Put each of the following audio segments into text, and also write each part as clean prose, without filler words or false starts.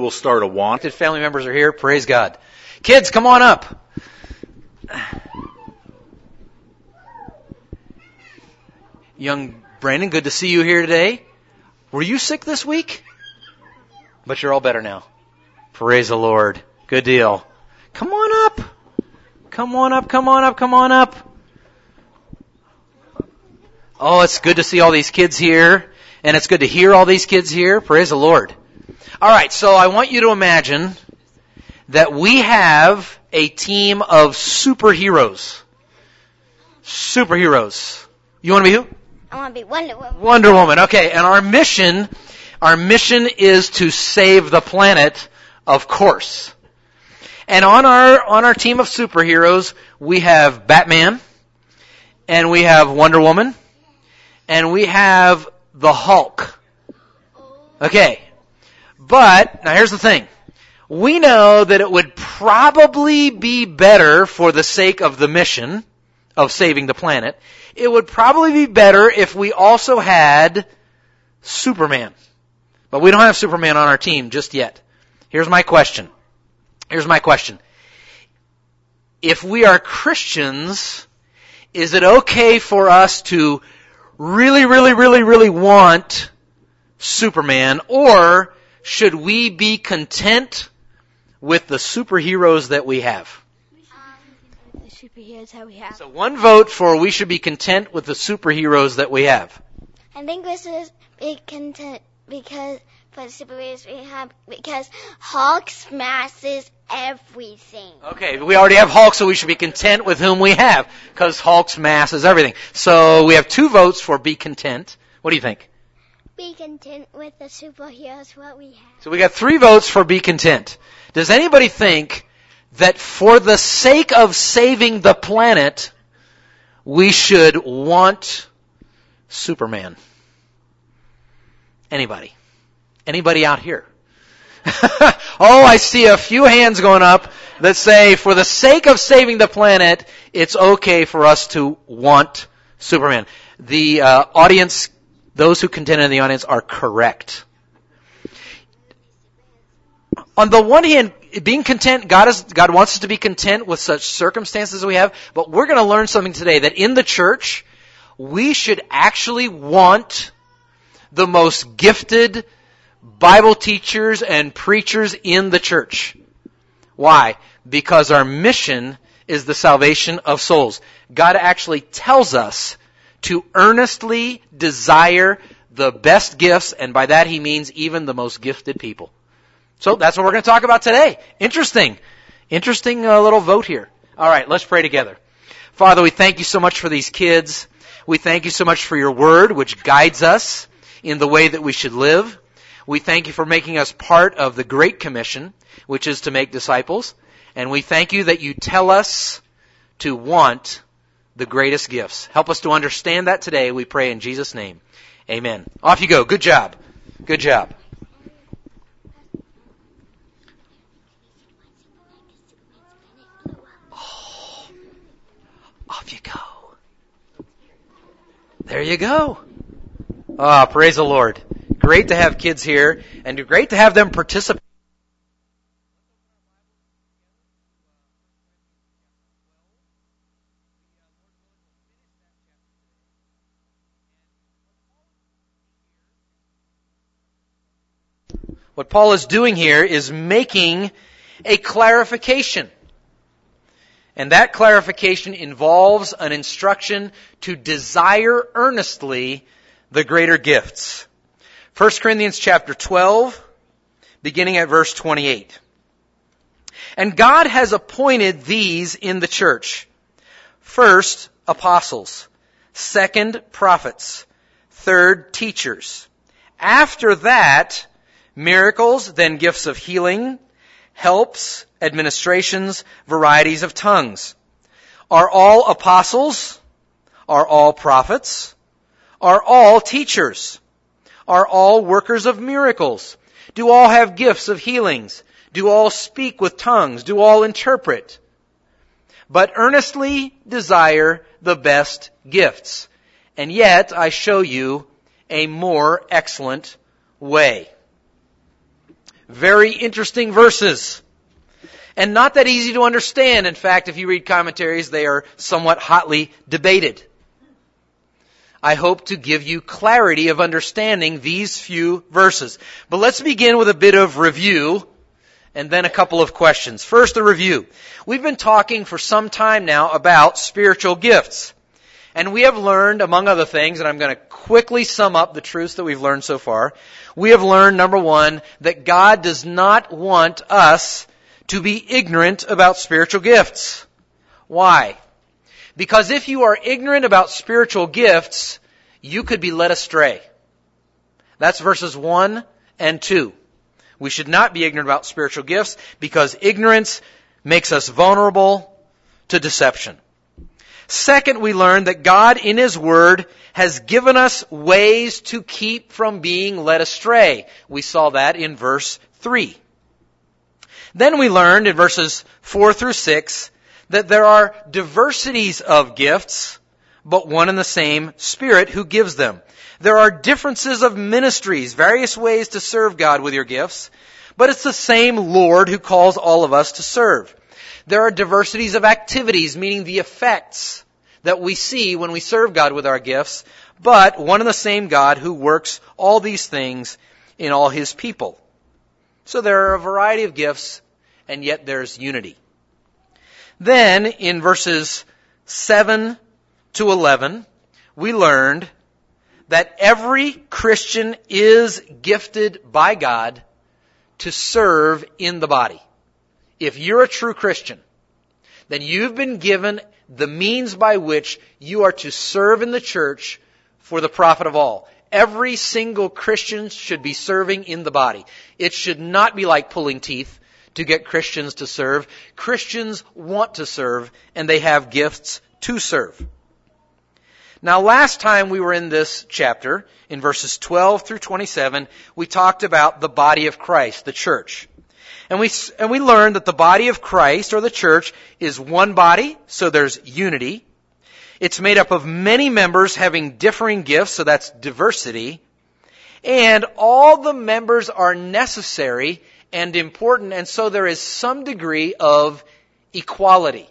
will start a want. Family members are here. Praise God. Kids, come on up. Young Brandon, good to see you here today. Were you sick this week? But you're all better now. Praise the Lord. Good deal. Come on up. Come on up, come on up, come on up. Oh, it's good to see all these kids here. And it's good to hear all these kids here. Praise the Lord. All right, so I want you to imagine that we have a team of superheroes. Superheroes. You want to be who? I want to be Wonder Woman. Wonder Woman. Okay, and our mission is to save the planet, of course. And on our team of superheroes, we have Batman, and we have Wonder Woman, and we have the Hulk. Okay. But, now here's the thing. We know that it would probably be better for the sake of the mission of saving the planet. It would probably be better if we also had Superman. But we don't have Superman on our team just yet. Here's my question. If we are Christians, is it okay for us to really want Superman, or should we be content with the superheroes that we have? The superheroes that we have. So one vote for we should be content with the superheroes that we have. I think we should be content because for the superheroes we have, because Hulk smashes everything. Okay, we already have Hulk, so we should be content with whom we have, because Hulk's mass is everything. So we have 2 votes for be content. What do you think? Be content with the superheroes what we have. So we got 3 votes for be content. Does anybody think that for the sake of saving the planet, we should want Superman? Anybody? Anybody out here? Oh, I see a few hands going up that say, for the sake of saving the planet, it's okay for us to want Superman. The audience, those who contended in the audience are correct. On the one hand, being content, God wants us to be content with such circumstances as we have, but we're going to learn something today, that in the church, we should actually want the most gifted Bible teachers and preachers in the church. Why? Because our mission is the salvation of souls. God actually tells us to earnestly desire the best gifts, and by that He means even the most gifted people. So that's what we're going to talk about today. Interesting little vote here. All right, let's pray together. Father, we thank you so much for these kids. We thank you so much for your word, which guides us in the way that we should live. We thank you for making us part of the Great Commission, which is to make disciples. And we thank you that you tell us to want the greatest gifts. Help us to understand that today, we pray in Jesus' name. Amen. Off you go. Good job. Good job. Oh, off you go. There you go. Ah, praise the Lord. Great to have kids here, and great to have them participate. What Paul is doing here is making a clarification. And that clarification involves an instruction to desire earnestly the greater gifts. 1 Corinthians chapter 12, beginning at verse 28. And God has appointed these in the church. First, apostles. Second, prophets. Third, teachers. After that, miracles, then gifts of healing, helps, administrations, varieties of tongues. Are all apostles? Are all prophets? Are all teachers? Are all workers of miracles? Do all have gifts of healings? Do all speak with tongues? Do all interpret? But earnestly desire the best gifts. And yet I show you a more excellent way. Very interesting verses. And not that easy to understand. In fact, if you read commentaries, they are somewhat hotly debated. I hope to give you clarity of understanding these few verses. But let's begin with a bit of review and then a couple of questions. First, a review. We've been talking for some time now about spiritual gifts. And we have learned, among other things, and I'm going to quickly sum up the truths that we've learned so far. We have learned, number one, that God does not want us to be ignorant about spiritual gifts. Why? Because if you are ignorant about spiritual gifts, you could be led astray. That's verses 1 and 2. We should not be ignorant about spiritual gifts because ignorance makes us vulnerable to deception. Second, we learned that God in His Word has given us ways to keep from being led astray. We saw that in verse 3. Then we learned in verses 4 through 6 that there are diversities of gifts, but one and the same Spirit who gives them. There are differences of ministries, various ways to serve God with your gifts, but it's the same Lord who calls all of us to serve. There are diversities of activities, meaning the effects that we see when we serve God with our gifts, but one and the same God who works all these things in all His people. So there are a variety of gifts, and yet there's unity. Then, in verses 7 to 11, we learned that every Christian is gifted by God to serve in the body. If you're a true Christian, then you've been given the means by which you are to serve in the church for the profit of all. Every single Christian should be serving in the body. It should not be like pulling teeth to get Christians to serve. Christians want to serve, and they have gifts to serve. Now, last time we were in this chapter, in verses 12 through 27, we talked about the body of Christ, the church. And we learned that the body of Christ, or the church, is one body, so there's unity. It's made up of many members having differing gifts, so that's diversity. And all the members are necessary and important, and so there is some degree of equality.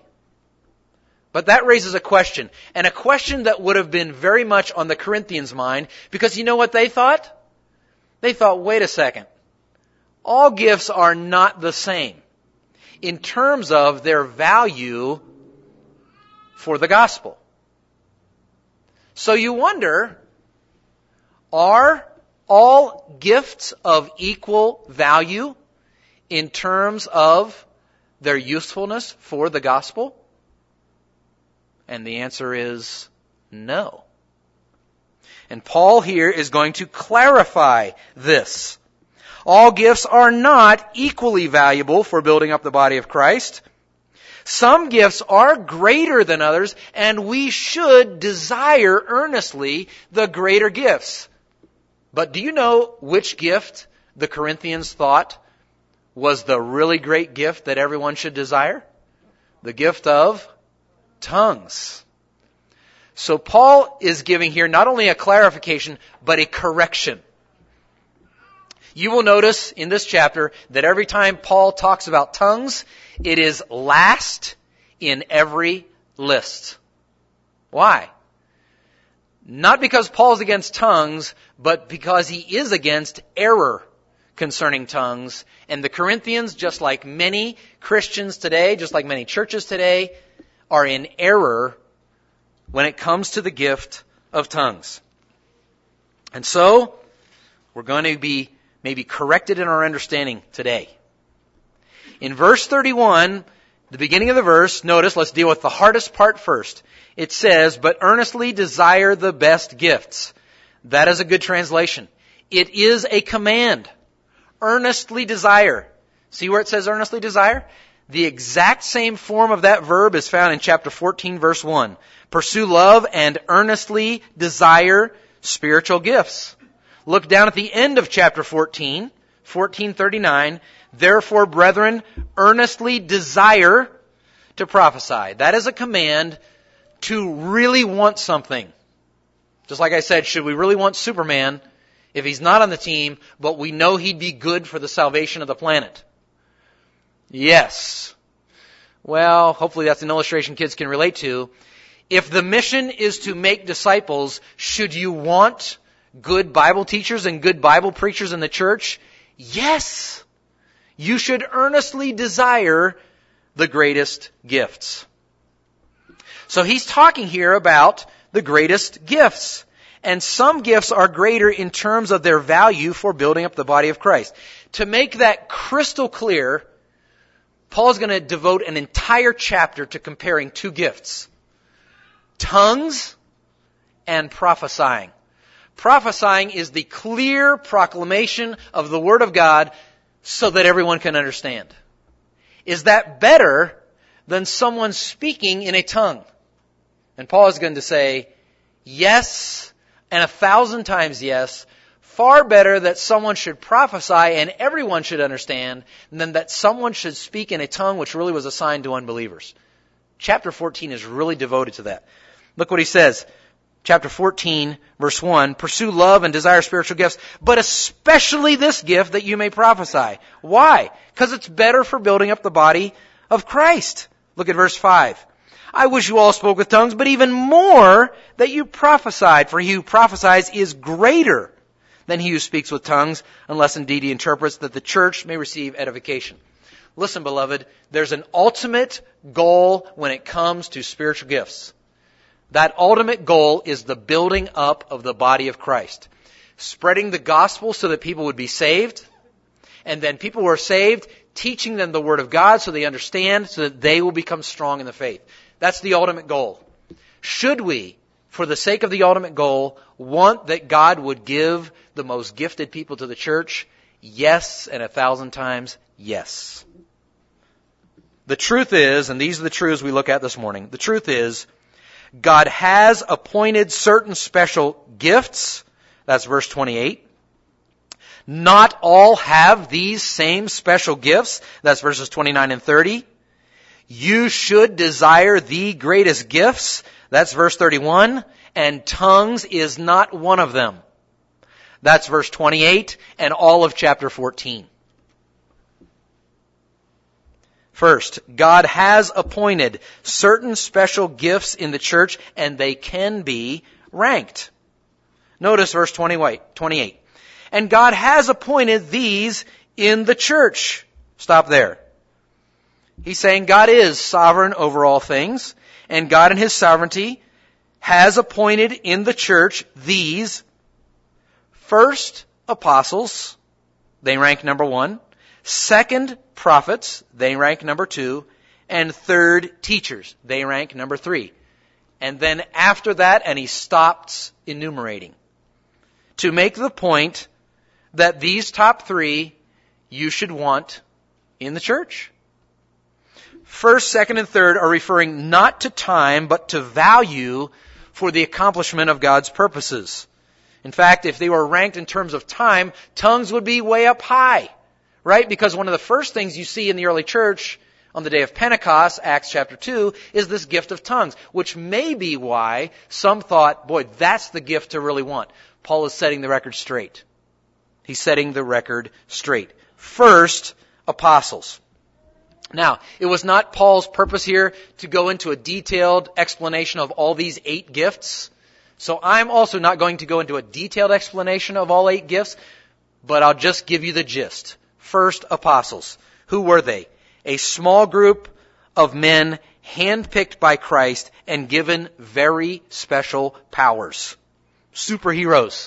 But that raises a question, and a question that would have been very much on the Corinthians' mind, because you know what they thought? They thought, wait a second. All gifts are not the same in terms of their value for the gospel. So you wonder, are all gifts of equal value in terms of their usefulness for the gospel? And the answer is no. And Paul here is going to clarify this. All gifts are not equally valuable for building up the body of Christ. Some gifts are greater than others, and we should desire earnestly the greater gifts. But do you know which gift the Corinthians thought was the really great gift that everyone should desire? The gift of tongues. So Paul is giving here not only a clarification, but a correction. You will notice in this chapter that every time Paul talks about tongues, it is last in every list. Why? Not because Paul's against tongues, but because he is against error concerning tongues. And the Corinthians, just like many Christians today, just like many churches today, are in error when it comes to the gift of tongues. And so, we're going to be maybe corrected in our understanding today. In verse 31, the beginning of the verse, notice, let's deal with the hardest part first. It says, but earnestly desire the best gifts. That is a good translation. It is a command. Earnestly desire. See where it says earnestly desire? The exact same form of that verb is found in chapter 14, verse 1. Pursue love and earnestly desire spiritual gifts. Look down at the end of chapter 14, 14:39. Therefore, brethren, earnestly desire to prophesy. That is a command to really want something. Just like I said, should we really want Superman? if he's not on the team, but we know he'd be good for the salvation of the planet? Yes. Well, hopefully that's an illustration kids can relate to. If the mission is to make disciples, should you want good Bible teachers and good Bible preachers in the church? Yes. You should earnestly desire the greatest gifts. So he's talking here about the greatest gifts. And some gifts are greater in terms of their value for building up the body of Christ. To make that crystal clear, Paul's going to devote an entire chapter to comparing two gifts: tongues and prophesying. Prophesying is the clear proclamation of the Word of God so that everyone can understand. Is that better than someone speaking in a tongue? And Paul is going to say, yes, and 1,000 times yes. Far better that someone should prophesy and everyone should understand than that someone should speak in a tongue which really was assigned to unbelievers. Chapter 14 is really devoted to that. Look what he says. Chapter 14, verse 1, pursue love and desire spiritual gifts, but especially this gift that you may prophesy. Why? Because it's better for building up the body of Christ. Look at verse 5. I wish you all spoke with tongues, but even more that you prophesied, for he who prophesies is greater than he who speaks with tongues, unless indeed he interprets, that the church may receive edification. Listen, beloved, there's an ultimate goal when it comes to spiritual gifts. That ultimate goal is the building up of the body of Christ. Spreading the gospel so that people would be saved, and then people who are saved, teaching them the Word of God so they understand, so that they will become strong in the faith. That's the ultimate goal. Should we, for the sake of the ultimate goal, want that God would give the most gifted people to the church? Yes, and 1,000 times yes. The truth is, and these are the truths we look at this morning, the truth is, God has appointed certain special gifts. That's verse 28. Not all have these same special gifts. That's verses 29 and 30. You should desire the greatest gifts. That's verse 31. And tongues is not one of them. That's verse 28 and all of chapter 14. First, God has appointed certain special gifts in the church, and they can be ranked. Notice verse 28. And God has appointed these in the church. Stop there. He's saying God is sovereign over all things, and God in His sovereignty has appointed in the church these: first, apostles. They rank number 1. Second, prophets. They rank number 2. And third, teachers. They rank number 3. And then after that, and he stops enumerating, to make the point that these top 3 you should want in the church. First, second, and third are referring not to time, but to value for the accomplishment of God's purposes. In fact, if they were ranked in terms of time, tongues would be way up high, right? Because one of the first things you see in the early church on the day of Pentecost, Acts chapter 2, is this gift of tongues, which may be why some thought, boy, that's the gift to really want. Paul is setting the record straight. He's setting the record straight. First, apostles. Now, it was not Paul's purpose here to go into a detailed explanation of all these 8 gifts. So I'm also not going to go into a detailed explanation of all 8 gifts, but I'll just give you the gist. First, apostles. Who were they? A small group of men handpicked by Christ and given very special powers. Superheroes.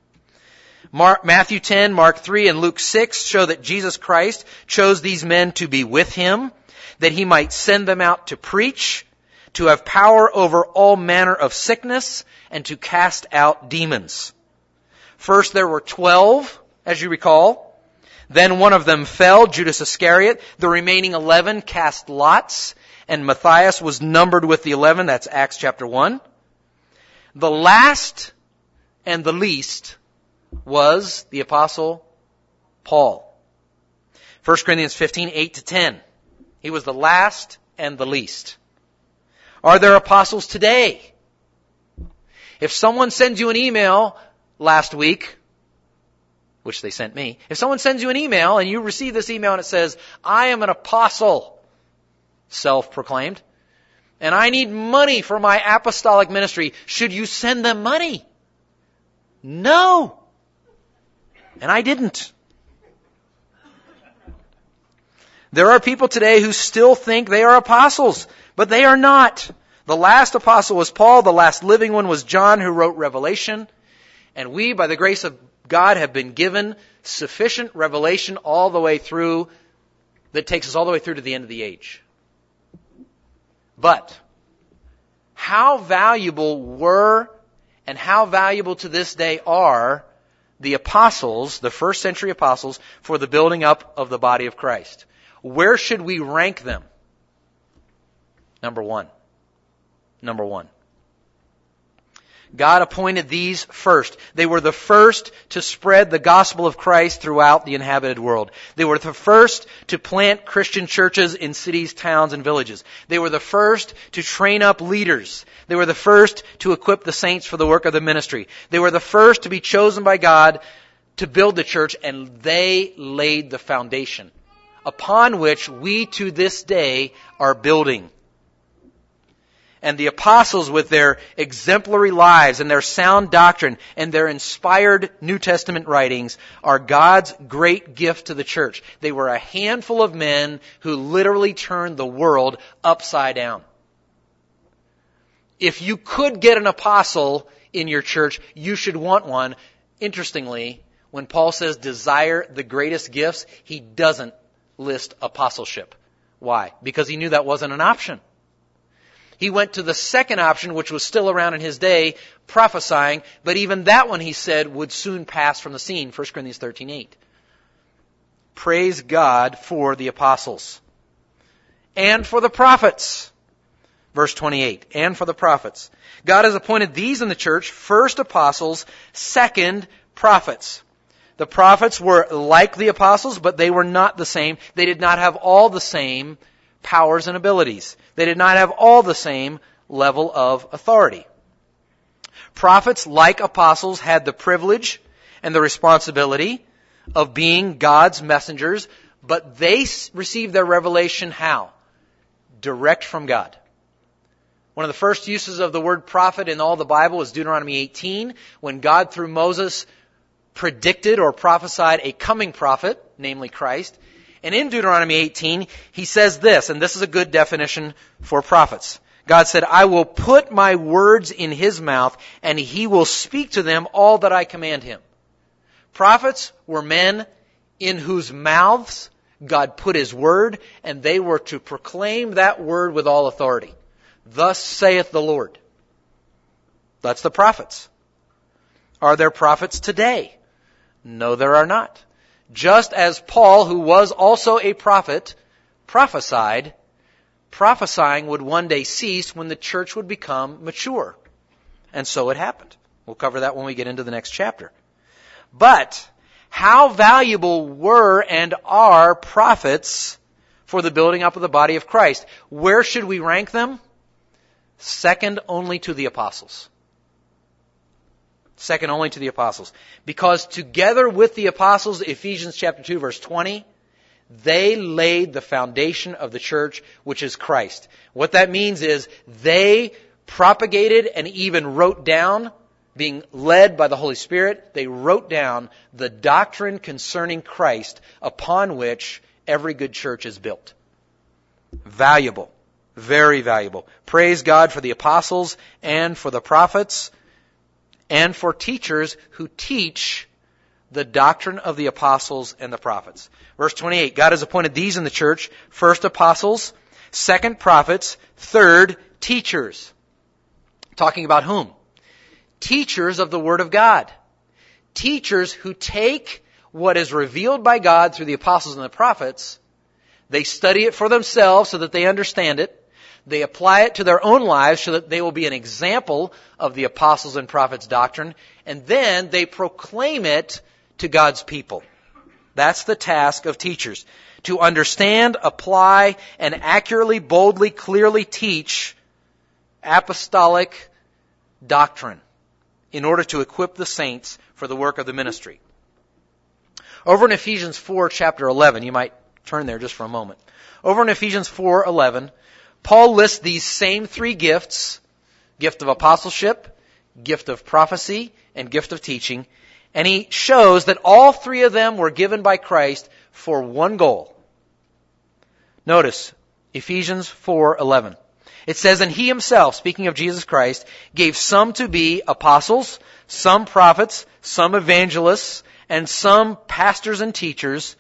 Matthew 10, Mark 3, and Luke 6 show that Jesus Christ chose these men to be with Him, that He might send them out to preach, to have power over all manner of sickness, and to cast out demons. First, there were 12, as you recall. Then one of them fell, Judas Iscariot. The remaining 11 cast lots, and Matthias was numbered with the 11. That's Acts chapter 1. The last and the least was the apostle Paul. 1 Corinthians 15, 8-10. He was the last and the least. Are there apostles today? If someone sends you an email last week, which they sent me. If someone sends you an email and you receive this email and it says, I am an apostle, self-proclaimed, and I need money for my apostolic ministry, should you send them money? No. And I didn't. There are people today who still think they are apostles, but they are not. The last apostle was Paul. The last living one was John, who wrote Revelation. And we, by the grace of God, have been given sufficient revelation all the way through, that takes us all the way through to the end of the age. But how valuable were and how valuable to this day are the apostles, the first century apostles, for the building up of the body of Christ? Where should we rank them? Number one. God appointed these first. They were the first to spread the gospel of Christ throughout the inhabited world. They were the first to plant Christian churches in cities, towns, and villages. They were the first to train up leaders. They were the first to equip the saints for the work of the ministry. They were the first to be chosen by God to build the church, and they laid the foundation upon which we to this day are building. And the apostles, with their exemplary lives and their sound doctrine and their inspired New Testament writings, are God's great gift to the church. They were a handful of men who literally turned the world upside down. If you could get an apostle in your church, you should want one. Interestingly, when Paul says desire the greatest gifts, he doesn't list apostleship. Why? Because he knew that wasn't an option. He went to the second option, which was still around in his day, prophesying, but even that one, he said, would soon pass from the scene, 1 Corinthians 13:8. Praise God for the apostles. And for the prophets. Verse 28, and for the prophets. God has appointed these in the church, first apostles, second prophets. The prophets were like the apostles, but they were not the same. They did not have all the same powers and abilities. They did not have all the same level of authority. Prophets, like apostles, had the privilege and the responsibility of being God's messengers, but they received their revelation how? Direct from God. One of the first uses of the word prophet in all the Bible is Deuteronomy 18, when God, through Moses, predicted or prophesied a coming prophet, namely Christ. And in Deuteronomy 18, he says this, and this is a good definition for prophets. God said, I will put my words in his mouth, and he will speak to them all that I command him. Prophets were men in whose mouths God put his word, and they were to proclaim that word with all authority. Thus saith the Lord. That's the prophets. Are there prophets today? No, there are not. Just as Paul, who was also a prophet, prophesied, prophesying would one day cease when the church would become mature. And so it happened. We'll cover that when we get into the next chapter. But how valuable were and are prophets for the building up of the body of Christ? Where should we rank them? Second only to the apostles. Second only to the apostles. Because together with the apostles, Ephesians chapter 2 verse 20, they laid the foundation of the church, which is Christ. What that means is they propagated and even wrote down, being led by the Holy Spirit, they wrote down the doctrine concerning Christ upon which every good church is built. Valuable. Very valuable. Praise God for the apostles and for the prophets and for teachers who teach the doctrine of the apostles and the prophets. Verse 28, God has appointed these in the church, first apostles, second prophets, third teachers. Talking about whom? Teachers of the Word of God. Teachers who take what is revealed by God through the apostles and the prophets, they study it for themselves so that they understand it. They apply it to their own lives so that they will be an example of the apostles and prophets' doctrine. And then they proclaim it to God's people. That's the task of teachers. To understand, apply, and accurately, boldly, clearly teach apostolic doctrine in order to equip the saints for the work of the ministry. Over in Ephesians 4, chapter 11, you might turn there just for a moment. Over in Ephesians 4:11, Paul lists these same three gifts, gift of apostleship, gift of prophecy, and gift of teaching, and he shows that all three of them were given by Christ for one goal. Notice, Ephesians 4:11. It says, and he himself, speaking of Jesus Christ, gave some to be apostles, some prophets, some evangelists, and some pastors and teachers,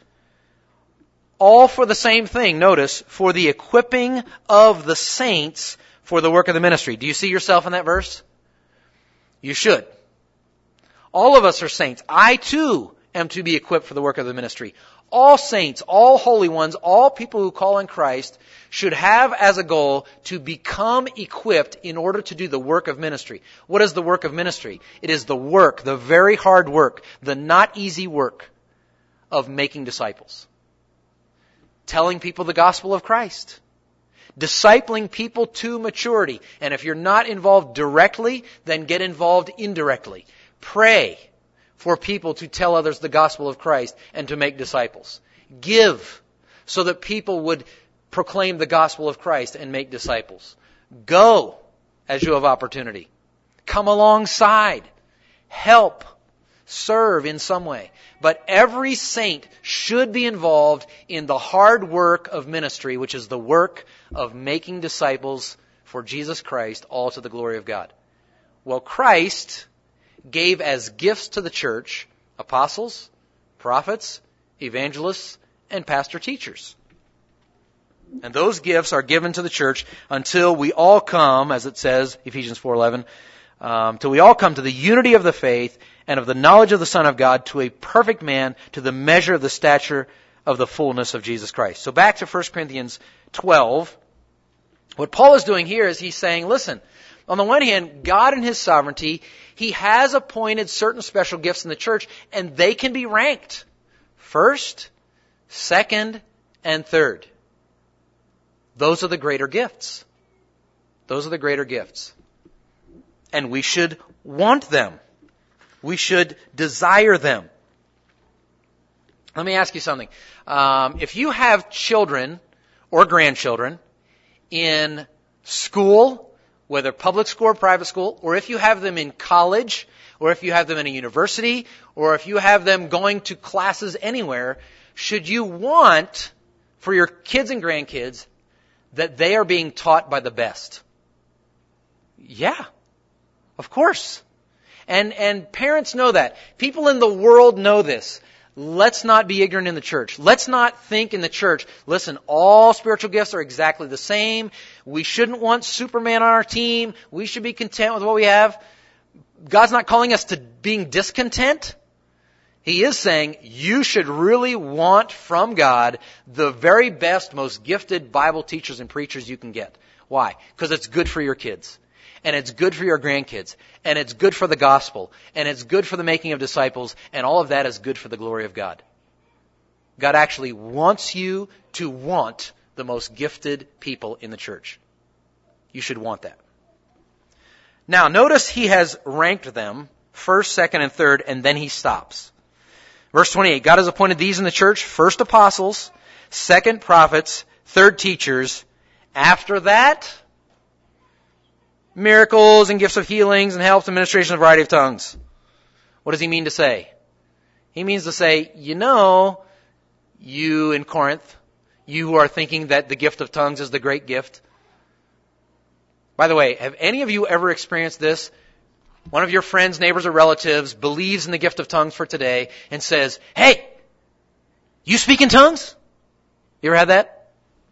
all for the same thing. Notice, for the equipping of the saints for the work of the ministry. Do you see yourself in that verse? You should. All of us are saints. I too am to be equipped for the work of the ministry. All saints, all holy ones, all people who call on Christ should have as a goal to become equipped in order to do the work of ministry. What is the work of ministry? It is the work, the very hard work, the not easy work of making disciples. Telling people the gospel of Christ. Discipling people to maturity. And if you're not involved directly, then get involved indirectly. Pray for people to tell others the gospel of Christ and to make disciples. Give so that people would proclaim the gospel of Christ and make disciples. Go as you have opportunity. Come alongside. Help. Serve in some way. But every saint should be involved in the hard work of ministry, which is the work of making disciples for Jesus Christ, all to the glory of God. Well, Christ gave as gifts to the church apostles, prophets, evangelists, and pastor teachers. And those gifts are given to the church until we all come, as it says, Ephesians 4:11, till we all come to the unity of the faith and of the knowledge of the Son of God, to a perfect man, to the measure of the stature of the fullness of Jesus Christ. So back to 1 Corinthians 12. What Paul is doing here is he's saying, listen, on the one hand, God in His sovereignty, He has appointed certain special gifts in the church, and they can be ranked. First, second, and third. Those are the greater gifts. Those are the greater gifts. And we should want them. We should desire them. Let me ask you something. If you have children or grandchildren in school, whether public school or private school, or if you have them in college, or if you have them in a university, or if you have them going to classes anywhere, should you want for your kids and grandkids that they are being taught by the best? Yeah, of course. And parents know that. People in the world know this. Let's not be ignorant in the church. Let's not think in the church, listen, all spiritual gifts are exactly the same. We shouldn't want Superman on our team. We should be content with what we have. God's not calling us to being discontent. He is saying you should really want from God the very best, most gifted Bible teachers and preachers you can get. Why? Because it's good for your kids. And it's good for your grandkids. And it's good for the gospel. And it's good for the making of disciples. And all of that is good for the glory of God. God actually wants you to want the most gifted people in the church. You should want that. Now, notice He has ranked them first, second, and third, and then He stops. Verse 28, God has appointed these in the church, first apostles, second prophets, third teachers. After that, miracles and gifts of healings and helps, administration of a variety of tongues. What does He mean to say? He means to say, you in Corinth, you who are thinking that the gift of tongues is the great gift. By the way, have any of you ever experienced this? One of your friends, neighbors, or relatives believes in the gift of tongues for today and says, hey, you speak in tongues? You ever had that?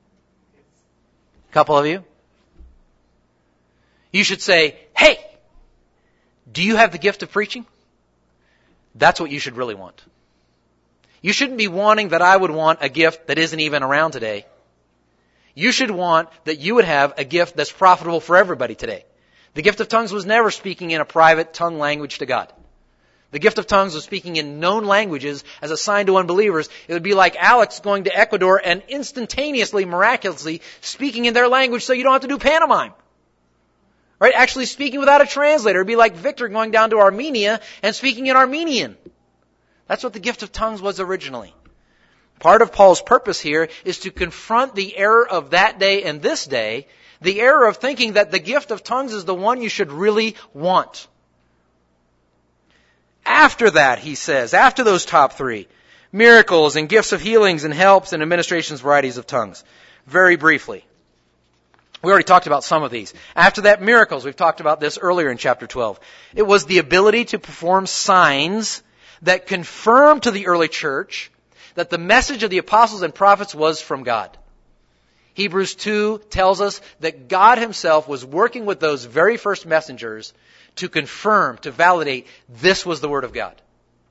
A couple of you? You should say, hey, do you have the gift of preaching? That's what you should really want. You shouldn't be wanting that I would want a gift that isn't even around today. You should want that you would have a gift that's profitable for everybody today. The gift of tongues was never speaking in a private tongue language to God. The gift of tongues was speaking in known languages as a sign to unbelievers. It would be like Alex going to Ecuador and instantaneously, miraculously speaking in their language so you don't have to do pantomime. Right? Actually speaking without a translator. It would be like Victor going down to Armenia and speaking in Armenian. That's what the gift of tongues was originally. Part of Paul's purpose here is to confront the error of that day and this day, the error of thinking that the gift of tongues is the one you should really want. After that, he says, after those top three, miracles and gifts of healings and helps and administrations, varieties of tongues. Very briefly. We already talked about some of these. After that, miracles. We've talked about this earlier in chapter 12. It was the ability to perform signs that confirmed to the early church that the message of the apostles and prophets was from God. Hebrews 2 tells us that God himself was working with those very first messengers to confirm, to validate this was the word of God.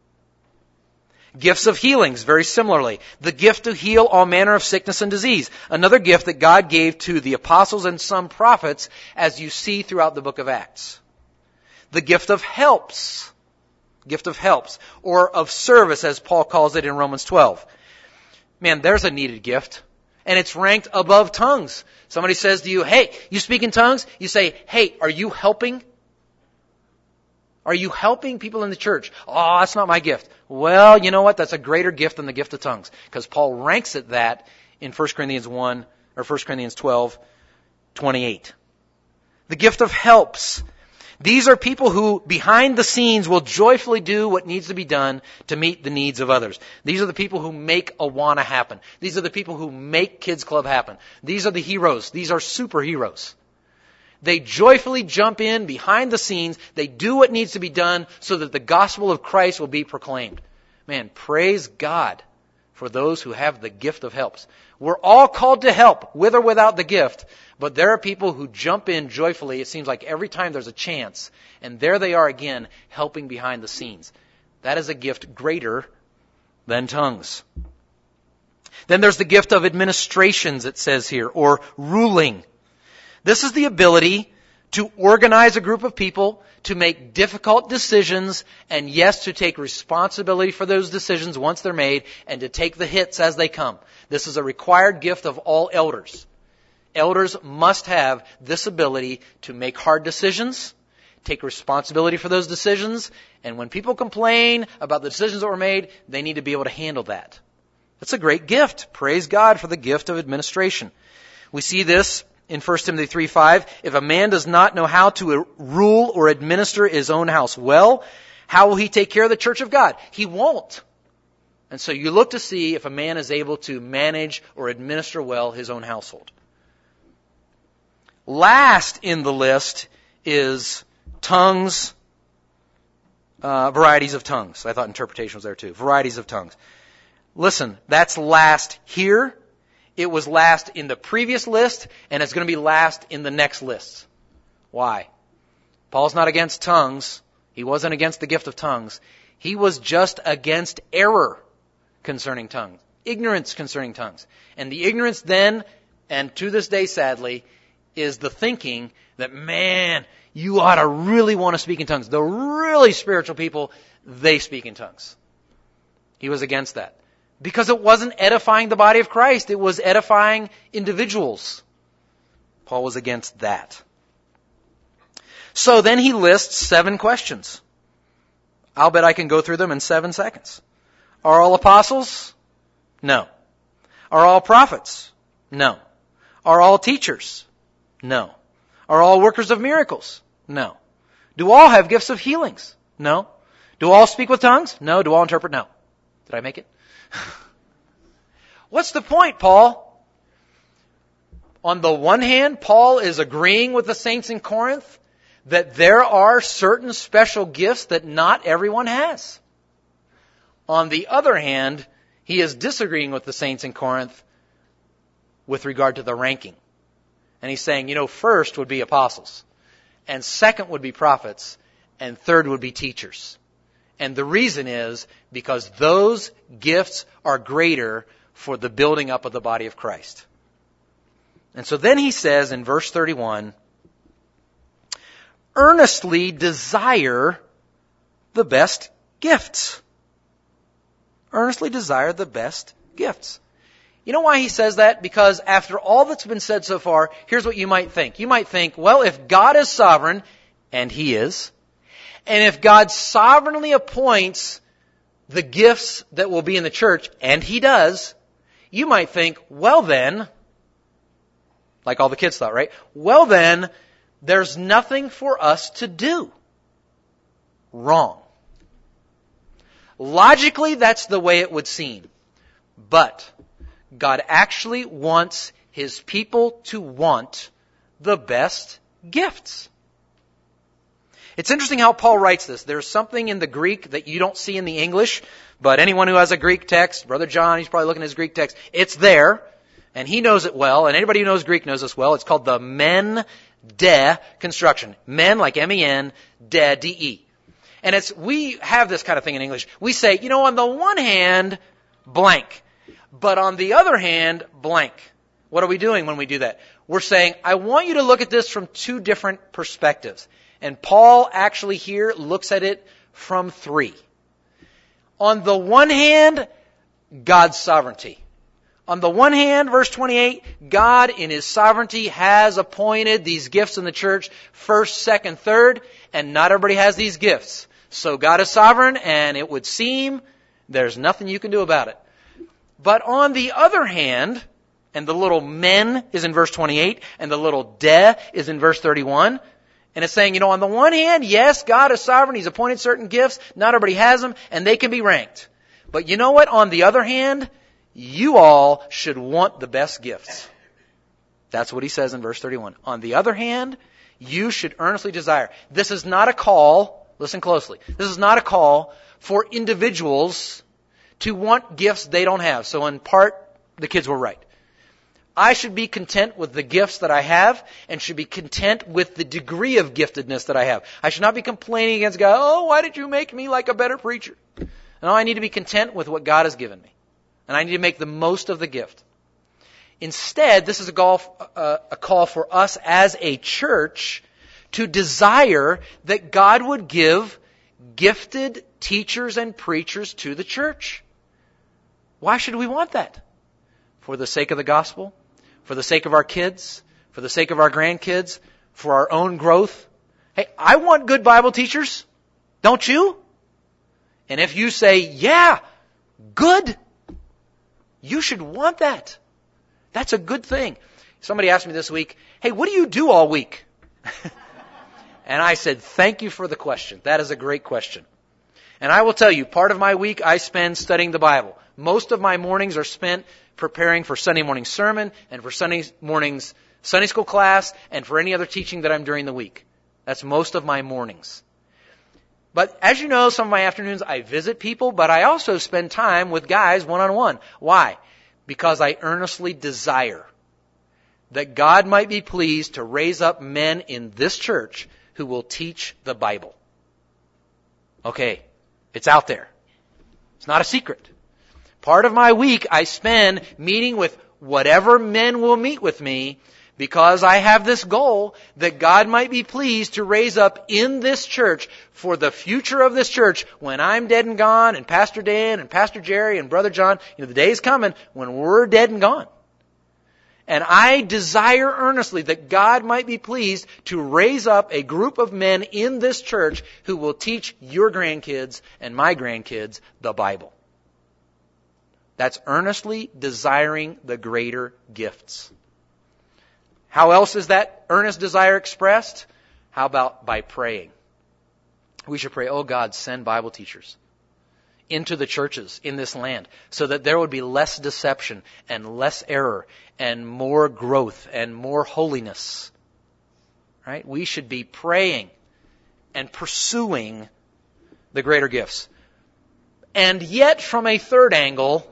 Gifts of healings, very similarly. The gift to heal all manner of sickness and disease. Another gift that God gave to the apostles and some prophets, as you see throughout the book of Acts. The gift of helps. Gift of helps. Or of service, as Paul calls it in Romans 12. Man, there's a needed gift. And it's ranked above tongues. Somebody says to you, hey, you speak in tongues? You say, hey, are you helping? Are you helping people in the church? Oh, that's not my gift. Well, you know what? That's a greater gift than the gift of tongues. Because Paul ranks it that in 1 Corinthians 1, or 1 Corinthians 12:28. The gift of helps. These are people who, behind the scenes, will joyfully do what needs to be done to meet the needs of others. These are the people who make Awana happen. These are the people who make Kids Club happen. These are the heroes. These are superheroes. They joyfully jump in behind the scenes. They do what needs to be done so that the gospel of Christ will be proclaimed. Man, praise God for those who have the gift of helps. We're all called to help, with or without the gift. But there are people who jump in joyfully, it seems like every time there's a chance. And there they are again, helping behind the scenes. That is a gift greater than tongues. Then there's the gift of administrations, it says here, or ruling. This is the ability to organize a group of people, to make difficult decisions, and yes, to take responsibility for those decisions once they're made, and to take the hits as they come. This is a required gift of all elders. Elders must have this ability to make hard decisions, take responsibility for those decisions, and when people complain about the decisions that were made, they need to be able to handle that. That's a great gift. Praise God for the gift of administration. We see this in 1 Timothy 3:5. If a man does not know how to rule or administer his own house well, how will he take care of the church of God? He won't. And so you look to see if a man is able to manage or administer well his own household. Last in the list is tongues, varieties of tongues. I thought interpretation was there too. Varieties of tongues. Listen, that's last here. It was last in the previous list, and it's going to be last in the next list. Why? Paul's not against tongues. He wasn't against the gift of tongues. He was just against error concerning tongues, ignorance concerning tongues. And the ignorance then, and to this day sadly, is the thinking that, man, you ought to really want to speak in tongues. The really spiritual people, they speak in tongues. He was against that. Because it wasn't edifying the body of Christ. It was edifying individuals. Paul was against that. So then he lists 7 questions. I'll bet I can go through them in 7 seconds. Are all apostles? No. Are all prophets? No. Are all teachers? No. Are all workers of miracles? No. Do all have gifts of healings? No. Do all speak with tongues? No. Do all interpret? No. Did I make it? What's the point, Paul? On the one hand, Paul is agreeing with the saints in Corinth that there are certain special gifts that not everyone has. On the other hand, he is disagreeing with the saints in Corinth with regard to the ranking. And he's saying, first would be apostles, and second would be prophets, and third would be teachers. And the reason is because those gifts are greater for the building up of the body of Christ. And so then he says in verse 31, earnestly desire the best gifts. Earnestly desire the best gifts. You know why he says that? Because after all that's been said so far, here's what you might think. You might think, well, if God is sovereign, and He is, and if God sovereignly appoints the gifts that will be in the church, and He does, you might think, well then, like all the kids thought, right? Well then, there's nothing for us to do. Wrong. Logically, that's the way it would seem. But God actually wants His people to want the best gifts. It's interesting how Paul writes this. There's something in the Greek that you don't see in the English, but anyone who has a Greek text, Brother John, he's probably looking at his Greek text, it's there, and he knows it well, and anybody who knows Greek knows this well. It's called the men-de construction. Men, like M-E-N, de, D-E. And we have this kind of thing in English. We say, on the one hand, blank, but on the other hand, blank. What are we doing when we do that? We're saying, I want you to look at this from two different perspectives. And Paul actually here looks at it from three. On the one hand, God's sovereignty. On the one hand, verse 28, God in His sovereignty has appointed these gifts in the church, first, second, third, and not everybody has these gifts. So God is sovereign, and it would seem there's nothing you can do about it. But on the other hand, and the little men is in verse 28, and the little de is in verse 31, and it's saying, on the one hand, yes, God is sovereign, He's appointed certain gifts, not everybody has them, and they can be ranked. But you know what? On the other hand, you all should want the best gifts. That's what he says in verse 31. On the other hand, you should earnestly desire. This is not a call, listen closely, this is not a call for individuals to want gifts they don't have. So in part, the kids were right. I should be content with the gifts that I have and should be content with the degree of giftedness that I have. I should not be complaining against God, oh, why did you make me like a better preacher? No, I need to be content with what God has given me. And I need to make the most of the gift. Instead, this is a call for us as a church to desire that God would give gifted teachers and preachers to the church. Why should we want that? For the sake of the gospel? For the sake of our kids? For the sake of our grandkids? For our own growth? Hey, I want good Bible teachers. Don't you? And if you say, yeah, good, you should want that. That's a good thing. Somebody asked me this week, hey, what do you do all week? And I said, thank you for the question. That is a great question. And I will tell you, part of my week I spend studying the Bible. Most of my mornings are spent preparing for Sunday morning sermon and for Sunday morning's Sunday school class and for any other teaching that I'm during the week. That's most of my mornings. But as you know, some of my afternoons I visit people, but I also spend time with guys one-on-one. Why? Because I earnestly desire that God might be pleased to raise up men in this church who will teach the Bible. Okay, it's out there. It's not a secret. Part of my week I spend meeting with whatever men will meet with me because I have this goal that God might be pleased to raise up in this church for the future of this church when I'm dead and gone and Pastor Dan and Pastor Jerry and Brother John, the day is coming when we're dead and gone. And I desire earnestly that God might be pleased to raise up a group of men in this church who will teach your grandkids and my grandkids the Bible. That's earnestly desiring the greater gifts. How else is that earnest desire expressed? How about by praying? We should pray, oh God, send Bible teachers into the churches in this land so that there would be less deception and less error and more growth and more holiness. Right? We should be praying and pursuing the greater gifts. And yet, from a third angle,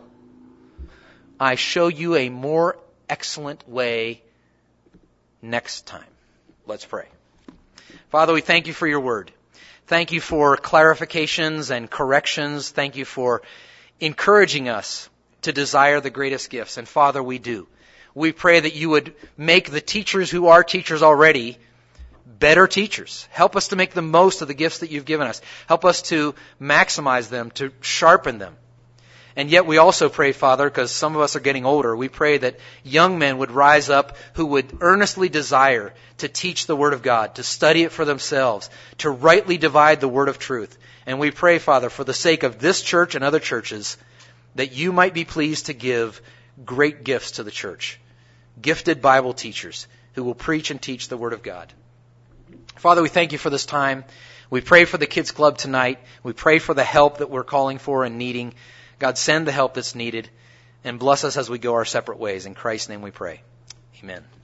I show you a more excellent way next time. Let's pray. Father, we thank you for your word. Thank you for clarifications and corrections. Thank you for encouraging us to desire the greatest gifts. And Father, we do. We pray that you would make the teachers who are teachers already better teachers. Help us to make the most of the gifts that you've given us. Help us to maximize them, to sharpen them. And yet we also pray, Father, because some of us are getting older, we pray that young men would rise up who would earnestly desire to teach the Word of God, to study it for themselves, to rightly divide the Word of truth. And we pray, Father, for the sake of this church and other churches, that you might be pleased to give great gifts to the church. Gifted Bible teachers who will preach and teach the Word of God. Father, we thank you for this time. We pray for the Kids Club tonight. We pray for the help that we're calling for and needing. God, send the help that's needed and bless us as we go our separate ways. In Christ's name we pray. Amen.